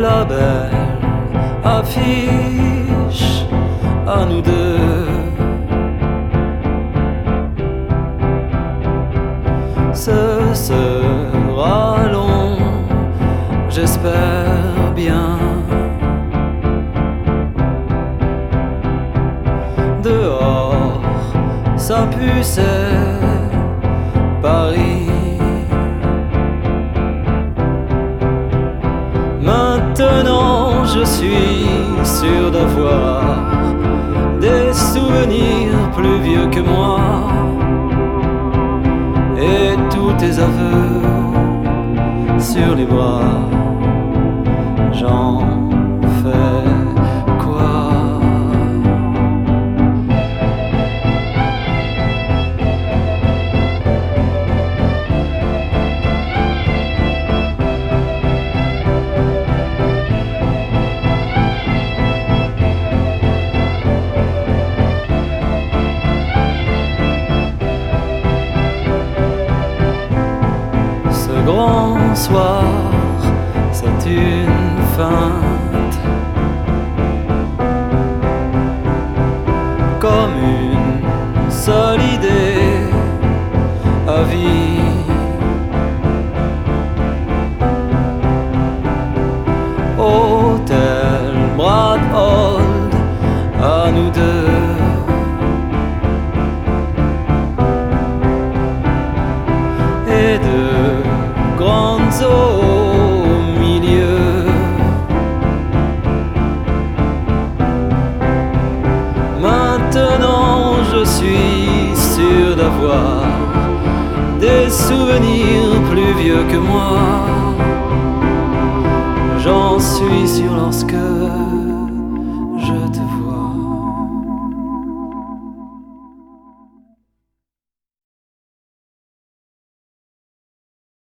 la belle affiche à nous deux. Ce sera long, j'espère bien. Dehors, ça pue, c'est Paris. Maintenant je suis sûr d'avoir des souvenirs plus vieux que moi. Et tous tes aveux sur les bras, j'en fais quoi? Grand soir, c'est une feinte, comme une seule idée à vie. Hôtel Bradhold à nous deux. Et de grandes eaux au milieu. Maintenant je suis sûr d'avoir des souvenirs plus vieux que moi. J'en suis sûr lorsque